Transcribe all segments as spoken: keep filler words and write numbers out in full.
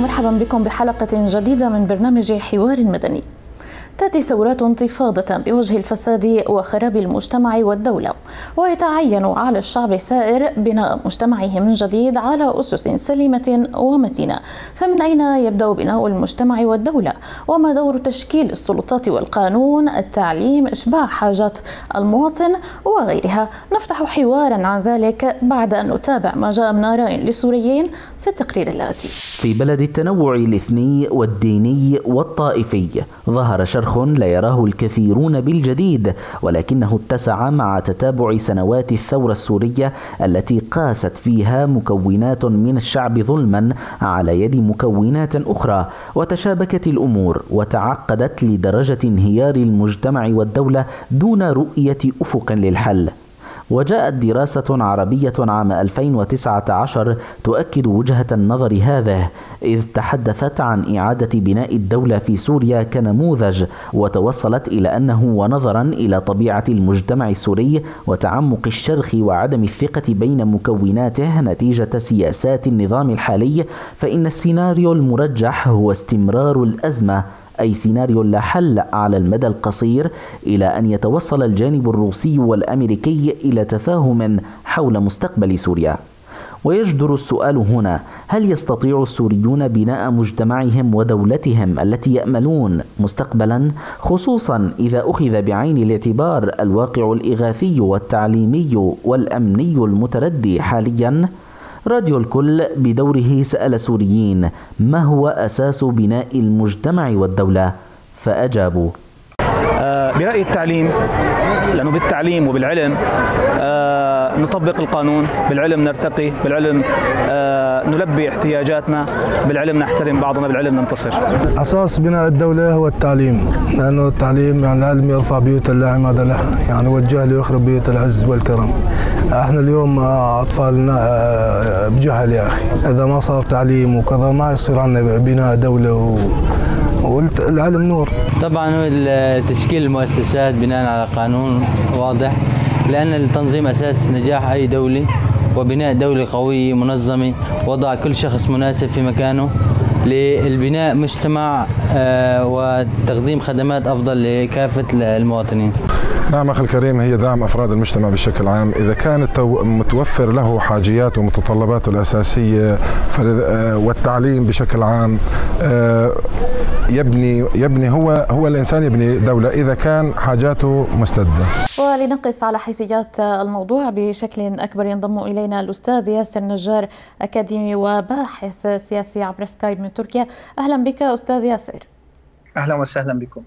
ومرحبا بكم بحلقة جديدة من برنامج حوار مدني. تأتي ثورات انتفاضة بوجه الفساد وخراب المجتمع والدولة، ويتعين على الشعب الثائر بناء مجتمعه من جديد على أسس سليمة ومتينة. فمن أين يبدأ بناء المجتمع والدولة؟ وما دور تشكيل السلطات والقانون، التعليم، إشباع حاجات المواطن وغيرها؟ نفتح حوارا عن ذلك بعد أن نتابع ما جاء من آراء للسوريين في التقرير الآتي. في بلد التنوع الإثني والديني والطائفي ظهر شرخ لا يراه الكثيرون بالجديد، ولكنه اتسع مع تتابع سنوات الثورة السورية التي قاست فيها مكونات من الشعب ظلما على يد مكونات أخرى، وتشابكت الأمور وتعقدت لدرجة انهيار المجتمع والدولة دون رؤية أفق للحل. وجاءت دراسة عربية عام ألفين وتسعة عشر تؤكد وجهة النظر هذه، إذ تحدثت عن إعادة بناء الدولة في سوريا كنموذج، وتوصلت إلى أنه ونظرا إلى طبيعة المجتمع السوري وتعمق الشرخ وعدم الثقة بين مكوناته نتيجة سياسات النظام الحالي، فإن السيناريو المرجح هو استمرار الأزمة، أي سيناريو لا حل على المدى القصير، إلى أن يتوصل الجانب الروسي والأمريكي إلى تفاهم حول مستقبل سوريا. ويجدر السؤال هنا: هل يستطيع السوريون بناء مجتمعهم ودولتهم التي يأملون مستقبلا، خصوصا إذا أخذ بعين الاعتبار الواقع الإغاثي والتعليمي والأمني المتردي حاليا؟ راديو الكل بدوره سأل سوريين: ما هو أساس بناء المجتمع والدولة؟ فأجابوا: برأي التعليم، لأنه بالتعليم وبالعلم نطبق القانون، بالعلم نرتقي، بالعلم نلبي احتياجاتنا، بالعلم نحترم بعضنا، بالعلم ننتصر. أساس بناء الدولة هو التعليم، لأنه التعليم يعني العلم يرفع بيوت لا عماد لها، يعني والجهل يخرب بيوت العز والكرم. احنا اليوم أطفالنا بجهل يا أخي، إذا ما صار تعليم وكذا ما يصير عندنا بناء دولة و... والعلم نور. طبعا تشكيل المؤسسات بناء على قانون واضح، لأن التنظيم أساس نجاح أي دولة، وبناء دولة قوية منظمة، وضع كل شخص مناسب في مكانه للبناء مجتمع وتقديم خدمات أفضل لكافة المواطنين. نعم أخي الكريم، هي دعم أفراد المجتمع بشكل عام. إذا كان متوفر له حاجياته ومتطلباته الأساسية والتعليم بشكل عام، يبني يبني هو هو الإنسان يبني دولة إذا كان حاجاته مستدة. ولنقف على حيثيات الموضوع بشكل أكبر ينضم إلينا الأستاذ ياسر نجار، أكاديمي وباحث سياسي عبر سكايب من تركيا. أهلا بك أستاذ ياسر. أهلا وسهلا بكم.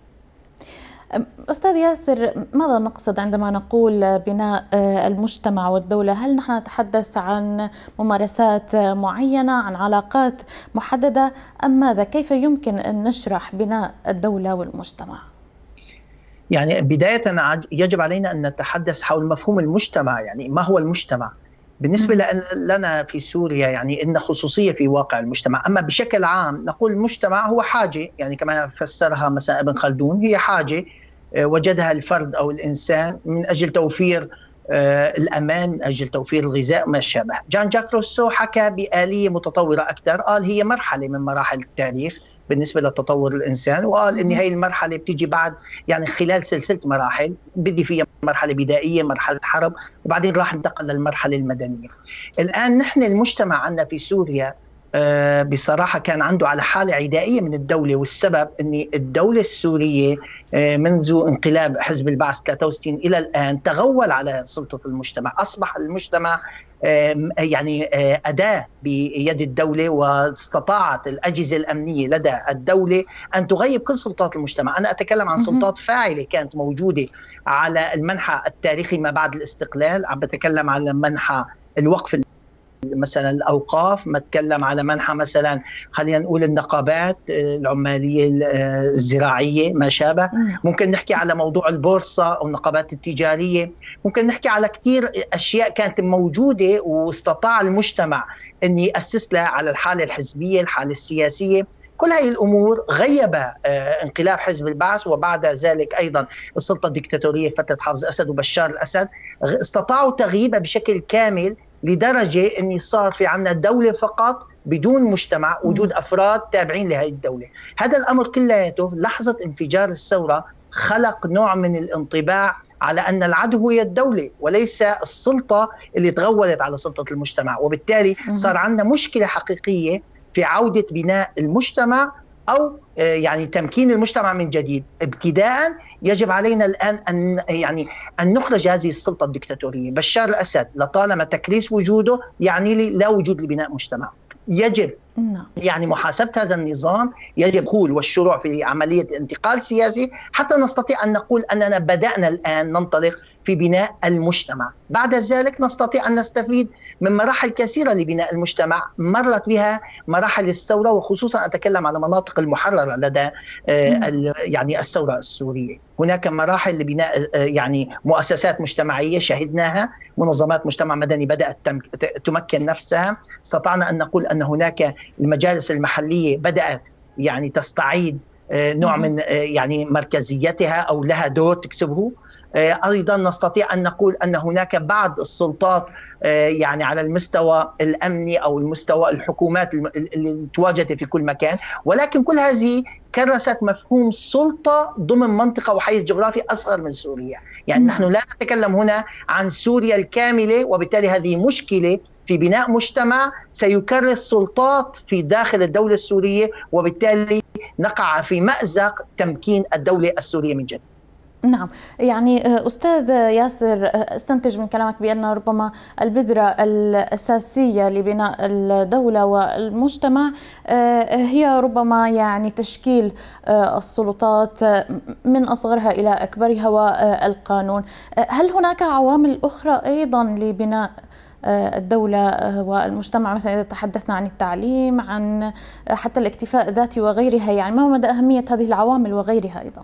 أستاذ ياسر، ماذا نقصد عندما نقول بناء المجتمع والدولة؟ هل نحن نتحدث عن ممارسات معينة، عن علاقات محددة، أم ماذا؟ كيف يمكن أن نشرح بناء الدولة والمجتمع؟ يعني بداية يجب علينا أن نتحدث حول مفهوم المجتمع. يعني ما هو المجتمع؟ بالنسبة لنا في سوريا يعني إن خصوصية في واقع المجتمع، أما بشكل عام نقول المجتمع هو حاجة، يعني كما فسرها مثلا ابن خلدون، هي حاجة وجدها الفرد أو الإنسان من أجل توفير الأمان، من أجل توفير الغذاء وما شابه. جان جاك روسو حكى بآلية متطورة أكثر، قال هي مرحلة من مراحل التاريخ بالنسبة لتطور الإنسان، وقال إن هي المرحلة بتيجي بعد يعني خلال سلسلة مراحل، بدي فيها مرحلة بدائية، مرحلة حرب، وبعدين راح ننتقل للمرحلة المدنية. الآن نحن المجتمع عندنا في سوريا بصراحة كان عنده على حالة عدائية من الدولة، والسبب أن الدولة السورية منذ انقلاب حزب البعث ثلاثة وستين إلى الآن تغول على سلطة المجتمع. أصبح المجتمع يعني أداة بيد الدولة، واستطاعت الأجهزة الأمنية لدى الدولة أن تغيب كل سلطات المجتمع. أنا أتكلم عن سلطات فاعلة كانت موجودة على المنحى التاريخي ما بعد الاستقلال، عم بتكلم على منحى الوقف مثلا الأوقاف، ما تكلم على منحى مثلا خلينا نقول النقابات العمالية الزراعية ما شابه، ممكن نحكي على موضوع البورصة أو النقابات التجارية، ممكن نحكي على كتير أشياء كانت موجودة واستطاع المجتمع أن يأسس لها على الحالة الحزبية، الحالة السياسية. كل هذه الأمور غيب انقلاب حزب البعث، وبعد ذلك أيضا السلطة الدكتاتورية فترة حافظ أسد وبشار الأسد استطاعوا تغييبها بشكل كامل، لدرجة أن صار في عنا دولة فقط بدون مجتمع، وجود أفراد تابعين لهذه الدولة. هذا الأمر كلياته لحظة انفجار الثورة خلق نوع من الانطباع على أن العدو هي الدولة وليس السلطة اللي تغولت على سلطة المجتمع، وبالتالي صار عندنا مشكلة حقيقية في عودة بناء المجتمع أو يعني تمكين المجتمع من جديد. ابتداء يجب علينا الآن أن يعني أن نخرج هذه السلطة الدكتاتورية. بشار الأسد لطالما تكريس وجوده يعني لي لا وجود لبناء مجتمع. يجب يعني محاسبة هذا النظام، يجب الدخول والشروع في عملية انتقال سياسي حتى نستطيع أن نقول أننا بدأنا الآن ننطلق في بناء المجتمع. بعد ذلك نستطيع أن نستفيد من مراحل كثيرة لبناء المجتمع مرت بها مراحل الثورة، وخصوصا أتكلم على مناطق المحررة لدى يعني الثورة السورية. هناك مراحل لبناء يعني مؤسسات مجتمعية شهدناها، منظمات مجتمع مدني بدأت تمكن نفسها. استطعنا أن نقول أن هناك المجالس المحلية بدأت يعني تستعيد نوع من يعني مركزيتها أو لها دور تكسبه. أيضا نستطيع أن نقول أن هناك بعض السلطات يعني على المستوى الأمني أو المستوى الحكومات اللي تواجدت في كل مكان، ولكن كل هذه كرست مفهوم سلطة ضمن منطقة وحيز جغرافي أصغر من سوريا. يعني م. نحن لا نتكلم هنا عن سوريا الكاملة، وبالتالي هذه مشكلة في بناء مجتمع سيكرس سلطات في داخل الدولة السورية، وبالتالي نقع في مأزق تمكين الدولة السورية من جديد. نعم، يعني أستاذ ياسر، استنتج من كلامك بأن ربما البذرة الأساسية لبناء الدولة والمجتمع هي ربما يعني تشكيل السلطات من أصغرها إلى أكبرها والقانون. هل هناك عوامل أخرى أيضا لبناء الدولة والمجتمع، مثلا إذا تحدثنا عن التعليم، عن حتى الاكتفاء الذاتي وغيرها، يعني ما مدى أهمية هذه العوامل وغيرها أيضا؟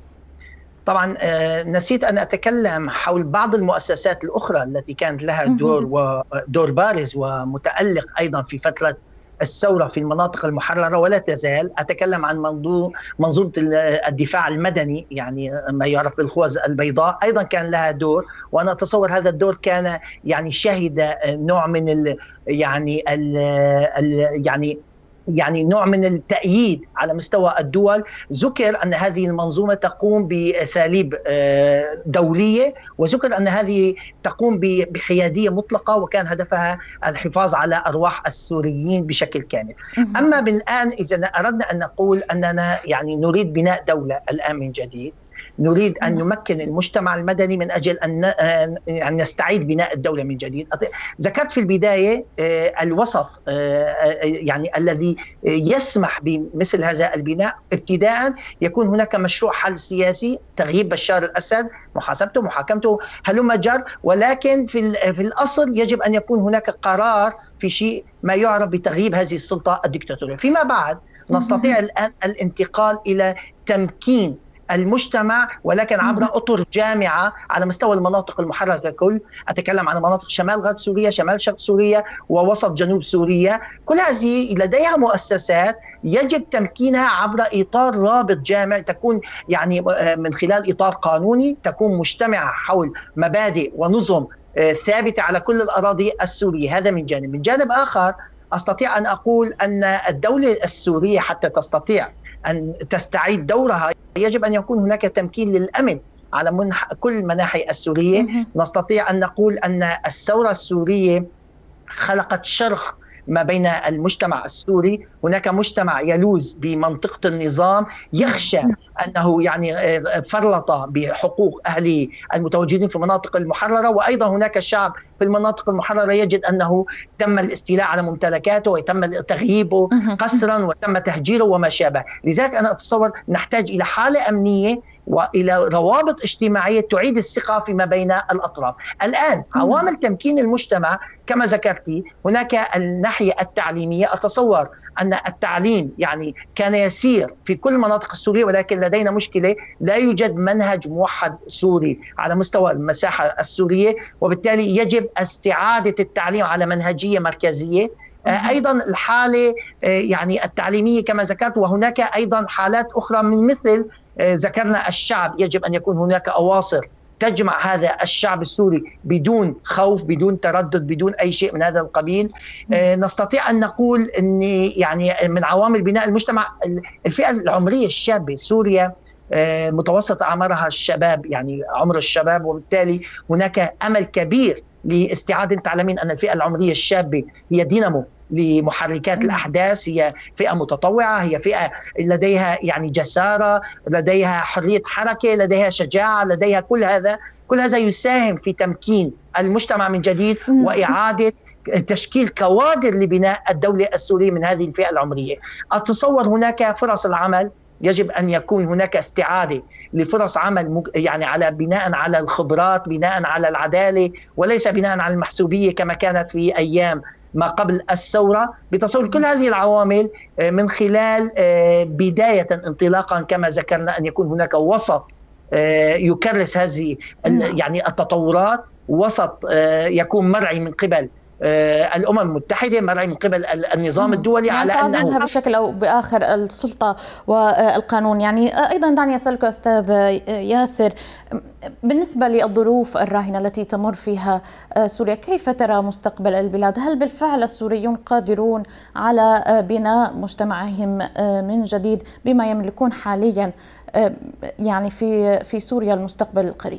طبعا نسيت أن أتكلم حول بعض المؤسسات الأخرى التي كانت لها دور ودور بارز ومتألق أيضا في فترة الثورة في المناطق المحررة ولا تزال. أتكلم عن منظومة منظومة الدفاع المدني، يعني ما يعرف بالخوذ البيضاء، أيضا كان لها دور، وأنا أتصور هذا الدور كان يعني شهد نوع من ال يعني ال ال يعني يعني نوع من التأييد على مستوى الدول. ذكر أن هذه المنظومة تقوم بأساليب دولية، وذكر أن هذه تقوم بحيادية مطلقة، وكان هدفها الحفاظ على أرواح السوريين بشكل كامل. أما الآن إذا أردنا أن نقول أننا يعني نريد بناء دولة الآن من جديد، نريد أن نمكن المجتمع المدني من أجل أن نستعيد بناء الدولة من جديد. ذكرت في البداية الوسط يعني الذي يسمح بمثل هذا البناء. ابتداء يكون هناك مشروع حل سياسي، تغييب بشار الأسد، محاسبته، محاكمته، هلم جر، ولكن في في الأصل يجب أن يكون هناك قرار في شيء ما يعرف بتغييب هذه السلطة الدكتاتورية. فيما بعد نستطيع الآن الانتقال إلى تمكين المجتمع، ولكن عبر أطر جامعة على مستوى المناطق المحررة ككل. أتكلم عن مناطق شمال غرب سوريا، شمال شرق سوريا، ووسط جنوب سوريا. كل هذه لديها مؤسسات يجب تمكينها عبر إطار رابط جامع، تكون يعني من خلال إطار قانوني، تكون مجتمعة حول مبادئ ونظم ثابتة على كل الأراضي السورية. هذا من جانب. من جانب آخر أستطيع أن أقول أن الدولة السورية حتى تستطيع أن تستعيد دورها يجب أن يكون هناك تمكين للأمن على منح كل مناحي السورية. نستطيع أن نقول أن الثورة السورية خلقت شرخ ما بين المجتمع السوري. هناك مجتمع يلوذ بمنطقة النظام، يخشى أنه يعني فرط بحقوق أهله المتواجدين في المناطق المحررة، وأيضا هناك شعب في المناطق المحررة يجد أنه تم الاستيلاء على ممتلكاته وتم تغييبه قسرا وتم تهجيره وما شابه. لذلك أنا أتصور نحتاج إلى حالة أمنية وإلى روابط اجتماعية تعيد الثقة فيما بين الأطراف. الآن عوامل تمكين المجتمع كما ذكرتي، هناك الناحية التعليمية. أتصور أن التعليم يعني كان يسير في كل المناطق السورية، ولكن لدينا مشكلة، لا يوجد منهج موحد سوري على مستوى المساحة السورية، وبالتالي يجب استعادة التعليم على منهجية مركزية. أيضا الحالة يعني التعليمية كما ذكرت، وهناك أيضا حالات أخرى من مثل ذكرنا الشعب، يجب أن يكون هناك أواصر تجمع هذا الشعب السوري بدون خوف، بدون تردد، بدون أي شيء من هذا القبيل. نستطيع أن نقول أن يعني من عوامل بناء المجتمع الفئة العمرية الشابة. سوريا متوسط أعمارها الشباب، يعني عمر الشباب، وبالتالي هناك أمل كبير لاستعادة. تعلمين أن الفئة العمرية الشابة هي دينامو لمحركات الأحداث، هي فئة متطوعة، هي فئة لديها يعني جسارة، لديها حرية حركة، لديها شجاعة، لديها كل هذا كل هذا يساهم في تمكين المجتمع من جديد وإعادة تشكيل كوادر لبناء الدولة السورية من هذه الفئة العمرية. أتصور هناك فرص العمل، يجب أن يكون هناك استعادة لفرص عمل يعني على بناء على الخبرات، بناء على العدالة، وليس بناء على المحسوبية كما كانت في أيام ما قبل الثورة. بتصور كل هذه العوامل من خلال بداية انطلاقا كما ذكرنا أن يكون هناك وسط يكرس هذه يعني التطورات، وسط يكون مرعي من قبل الأمم المتحدة، مرعي من قبل النظام الدولي، يعني على أنه بشكل أو بآخر السلطة والقانون. يعني أيضا دعني أسألك أستاذ ياسر، بالنسبة للظروف الراهنة التي تمر فيها سوريا، كيف ترى مستقبل البلاد؟ هل بالفعل السوريون قادرون على بناء مجتمعهم من جديد بما يملكون حاليا يعني في في سوريا المستقبل القريب؟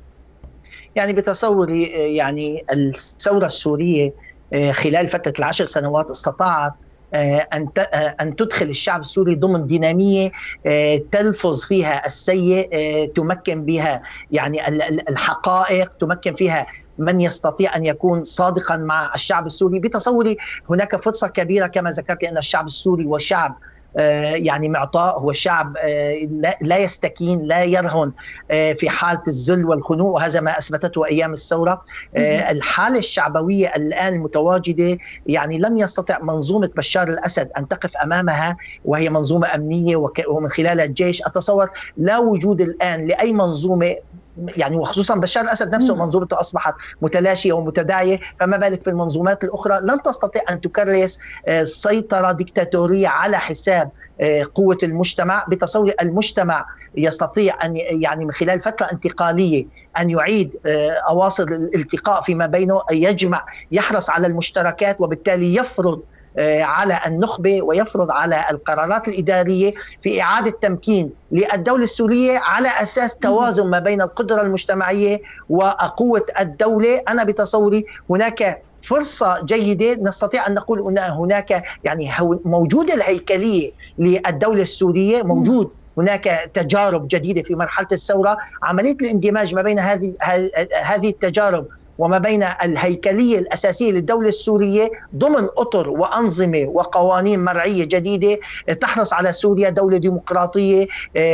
يعني بتصوري يعني الثورة السورية خلال فترة العشر سنوات استطاعت أن أن تدخل الشعب السوري ضمن دينامية تلفظ فيها السيء، تمكن بها يعني الحقائق، تمكن فيها من يستطيع أن يكون صادقا مع الشعب السوري. بتصوري هناك فرصة كبيرة كما ذكرت أن الشعب السوري وشعب يعني معطاء، هو شعب لا يستكين، لا يرهن في حالة الذل والخنوع، وهذا ما أثبتته أيام الثورة. الحالة الشعبوية الآن المتواجدة يعني لم يستطع منظومة بشار الأسد أن تقف أمامها، وهي منظومة أمنية ومن خلالها الجيش. أتصور لا وجود الآن لأي منظومة يعني، وخصوصا بشار الأسد نفسه منظومته أصبحت متلاشية ومتداعية، فما بالك في المنظومات الأخرى لن تستطيع أن تكرس سيطرة ديكتاتورية على حساب قوة المجتمع. بتصور المجتمع يستطيع أن يعني من خلال فترة انتقالية أن يعيد أواصر الالتقاء فيما بينه، يجمع، يحرص على المشتركات، وبالتالي يفرض على النخبة ويفرض على القرارات الإدارية في إعادة تمكين للدولة السورية على أساس توازن ما بين القدرة المجتمعية وقوة الدولة. أنا بتصوري هناك فرصة جيدة، نستطيع أن نقول أن هناك يعني موجودة الهيكلية للدولة السورية، موجود هناك تجارب جديدة في مرحلة الثورة. عملية الاندماج ما بين هذه هذه التجارب وما بين الهيكلية الأساسية للدولة السورية ضمن أطر وأنظمة وقوانين مرعية جديدة تحرص على سوريا دولة ديمقراطية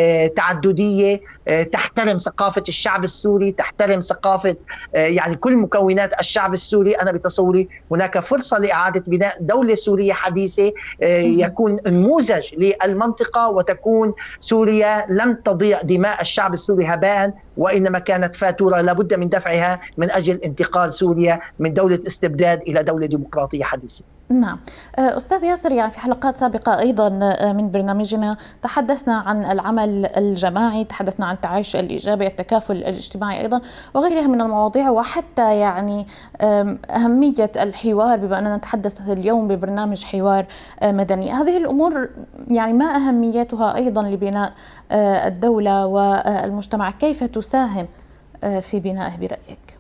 تعددية، تحترم ثقافة الشعب السوري، تحترم ثقافة يعني كل مكونات الشعب السوري. أنا بتصوري هناك فرصة لإعادة بناء دولة سورية حديثة يكون نموذج للمنطقة، وتكون سوريا لم تضيع دماء الشعب السوري هباء، وإنما كانت فاتورة لابد من دفعها من أجل انتقال سوريا من دولة استبداد إلى دولة ديمقراطية حديثة. نعم أستاذ ياسر، يعني في حلقات سابقة أيضا من برنامجنا تحدثنا عن العمل الجماعي، تحدثنا عن التعايش الإيجابي، التكافل الاجتماعي أيضا وغيرها من المواضيع، وحتى يعني أهمية الحوار بما أننا نتحدث اليوم ببرنامج حوار مدني. هذه الأمور يعني ما أهميتها أيضا لبناء الدولة والمجتمع؟ كيف تساهم في بنائه برأيك؟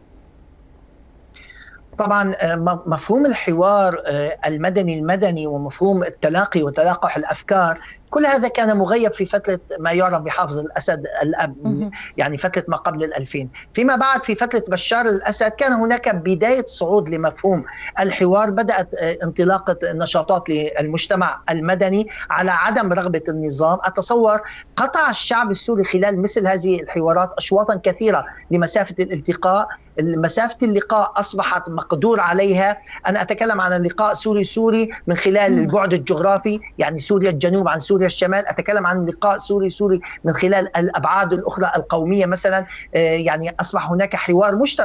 طبعا مفهوم الحوار المدني المدني ومفهوم التلاقي وتلاقح الأفكار، كل هذا كان مغيب في فترة ما يعرف بحافظ الأسد الأب، يعني فترة ما قبل الألفين. فيما بعد في فترة بشار الأسد كان هناك بداية صعود لمفهوم الحوار، بدأت انطلاقة نشاطات للمجتمع المدني على عدم رغبة النظام. أتصور قطع الشعب السوري خلال مثل هذه الحوارات أشواطا كثيرة لمسافة الالتقاء. مسافة اللقاء أصبحت مقدور عليها. أنا أتكلم عن اللقاء سوري سوري من خلال البعد الجغرافي، يعني سوريا الجنوب عن سوريا الشمال. أتكلم عن لقاء سوري سوري من خلال الأبعاد الأخرى القومية مثلا، يعني أصبح هناك حوار مشترك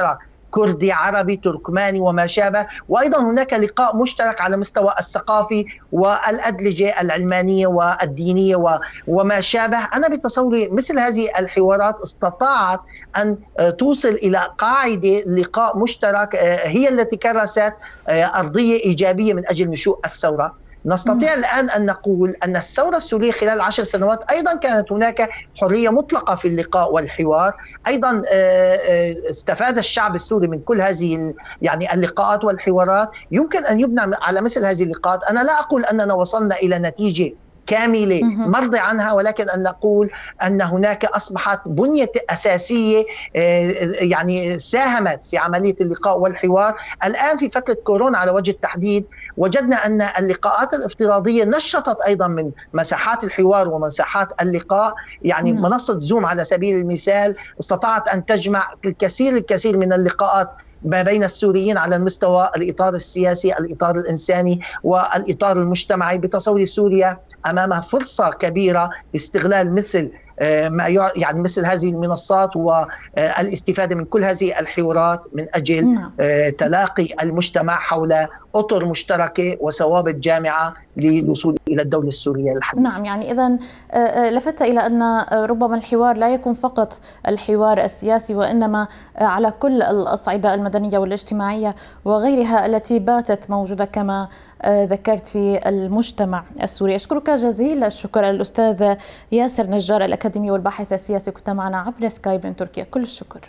كردي عربي تركماني وما شابه، وأيضا هناك لقاء مشترك على مستوى الثقافي والأدلجة العلمانية والدينية وما شابه. أنا بتصوري مثل هذه الحوارات استطاعت أن توصل إلى قاعدة لقاء مشترك هي التي كرست أرضية إيجابية من أجل نشوء الثورة. نستطيع الآن أن نقول أن الثورة السورية خلال عشر سنوات أيضا كانت هناك حرية مطلقة في اللقاء والحوار. أيضا استفاد الشعب السوري من كل هذه يعني اللقاءات والحوارات. يمكن أن يبنى على مثل هذه اللقاءات. أنا لا أقول أننا وصلنا إلى نتيجة كاملة مرضي عنها، ولكن أن نقول أن هناك أصبحت بنية أساسية يعني ساهمت في عملية اللقاء والحوار. الآن في فترة كورونا على وجه التحديد وجدنا أن اللقاءات الافتراضية نشطت أيضا من مساحات الحوار ومساحات اللقاء. يعني م. منصة زوم على سبيل المثال استطاعت أن تجمع الكثير الكثير من اللقاءات ما بين السوريين على المستوى الإطار السياسي، الإطار الإنساني والإطار المجتمعي. بتصور سوريا أمامها فرصة كبيرة لاستغلال مثل ما يعني مثل هذه المنصات والاستفادة من كل هذه الحوارات من أجل نعم. تلاقي المجتمع حول أطر مشتركة وثوابت جامعة للوصول إلى الدولة السورية الحديثة. نعم، يعني إذن لفت إلى أن ربما الحوار لا يكون فقط الحوار السياسي، وإنما على كل الأصعدة المدنية والاجتماعية وغيرها التي باتت موجودة كما ذكرت في المجتمع السوري. أشكرك جزيل الشكر الأستاذ ياسر نجار الأكاديمي والباحث السياسي، كنت معنا عبر سكايب من تركيا. كل الشكر.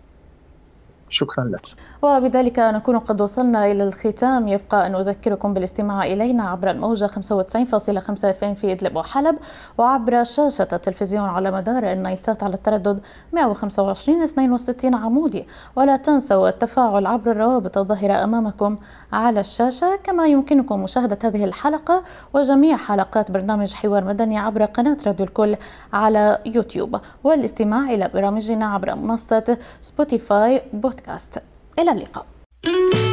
شكرا لك. وبذلك نكون قد وصلنا إلى الختام. يبقى أن أذكركم بالاستماع إلينا عبر الموجة خمسة وتسعين فاصلة خمسة اف ام في إدلب وحلب، وعبر شاشة التلفزيون على مدار النايلسات على التردد مئة وخمسة وعشرين اثنين وستين عمودي. ولا تنسوا التفاعل عبر الروابط الظاهرة أمامكم على الشاشة، كما يمكنكم مشاهدة هذه الحلقة وجميع حلقات برنامج حوار مدني عبر قناة راديو الكل على يوتيوب، والاستماع إلى برامجنا عبر منصة سبوتيفاي بودكاست. إلى اللقاء.